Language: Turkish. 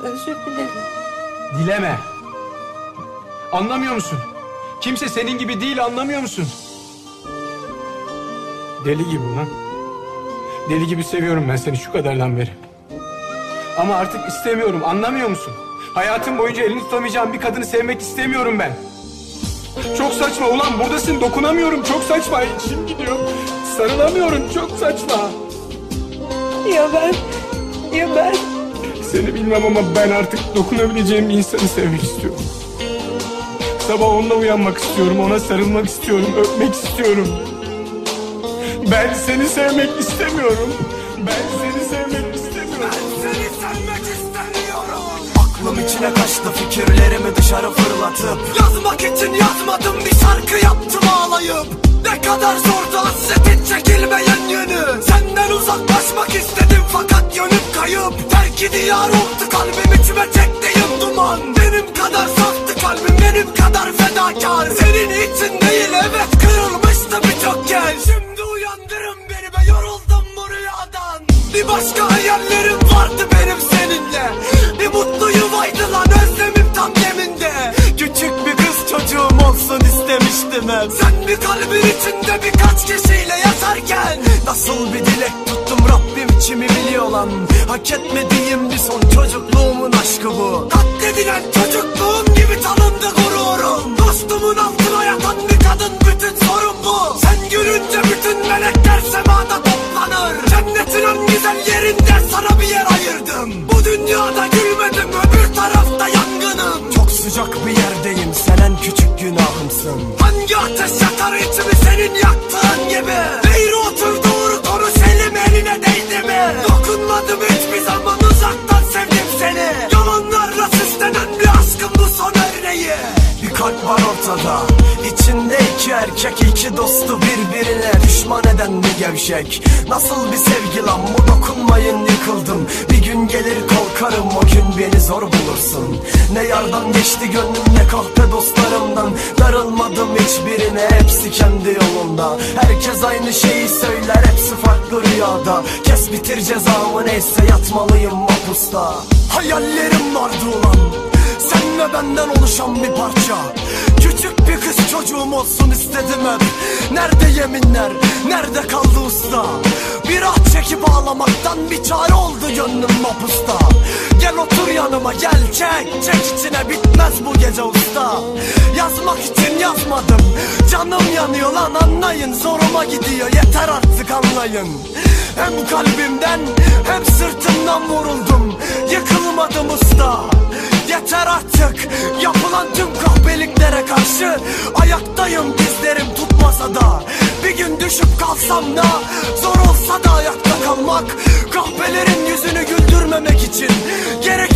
Özür dilerim. Dileme. Anlamıyor musun? Kimse senin gibi değil, anlamıyor musun? Deli gibi lan. Deli gibi seviyorum ben seni şu kadardan beri. Ama artık istemiyorum, anlamıyor musun? Hayatım boyunca elini tutamayacağım bir kadını sevmek istemiyorum ben. Çok saçma ulan, buradasın, dokunamıyorum, çok saçma. İçim gidiyor, sarılamıyorum, çok saçma. Ya ben... Seni bilmem ama ben artık dokunabileceğim bir insanı sevmek istiyorum. Sabah onunla uyanmak istiyorum, ona sarılmak istiyorum, öpmek istiyorum. Ben seni sevmek istemiyorum. Ben seni sevmek istemiyorum. Ben seni sevmek istemiyorum. Aklım içine kaçtı, fikirlerimi dışarı fırlatıp yazmak için yazmadım, bir şarkı yaptım ağlayıp. Ne kadar zordu hasretin çekilmeyen yönü. Senden uzaklaşmak istedim fakat yönüm kayıp. Terk diyar oldu kalbim, içime çektiğim duman. Benim kadar saftı kalbim, benim kadar fedakar. Senin için değil, evet kırılmıştı birçok kez. Şimdi uyandırın beni be, yoruldum bu rüyadan. Bir başka hayallerim vardı benim seninle. Bir mutlu yuvaydı lan, özlemim tam yeminde. Küçük bir kız çocuğum olsun istemiştim hep. Sen bir kalbin içinde birkaç kişiyle yaşarken nasıl bir dilek tuttum, Rabbim içimi biliyor lan. Hak etmediğim bir son, çocukluğumun aşkı bu. Katledilen çocukluğum gibi tanındı gururum. Dostumun altına yatan bir kadın, bütün sorun bu. Sen gülünce bütün melekler semada toplanır. Cennetin en güzel yerinde sana bir yer ayırdım. Bu dünyada gülmedim, öbür tarafta yangınım. Çok sıcak bir yerdeyim, sen en küçük günahımsın. Hangi ateş yakar içimi senin yaktığın gibi? Eğri otur doğru konuş, elim eline değdi mi? Dokunmadım hiçbir zaman, uzaktan sevdim seni. Yalanlarla süslenen bir aşkın bu son örneği. Bir kalp var ortada, içinde iki erkek, iki dostu birbirine düşman eden bir gevşek. Nasıl bir sevgi lan bu, dokunmayın yıkıldım. Bir gün gelir kalkarım, o gün beni zor bulursun. Ne yardan geçti gönlüm, ne kahpe dostlarımdan. Darılmadım hiçbirine, hepsi kendi yolunda. Herkes aynı şeyi söyler, hepsi farklı rüyada. Kes bitir cezamı, neyse yatmalıyım mapusta. Hayallerim vardı ulan, sen ve benden oluşan bir parça. Küçük bir kız çocuğum olsun istedim hep. Nerede yeminler, nerede kaldı usta? Bir ah çekip ağlamaktan bir çare oldu gönlüm mapusta. Gel otur yanıma, gel çek içine, bitmez bu gece usta. Yazmak için yazmadım, canım yanıyor lan anlayın. Zoruma gidiyor, yeter artık anlayın. Hem kalbimden hem sırtımdan vuruldum, yıkılmadım usta. Yeter artık yapılan tüm kahpeliklere karşı. Ayaktayım, dizlerim tutmasa da. Bir gün düşüp kalsam da, zor olsa da ayakta kalmak. Kahpelerin yüzünü güldürmemek için gerek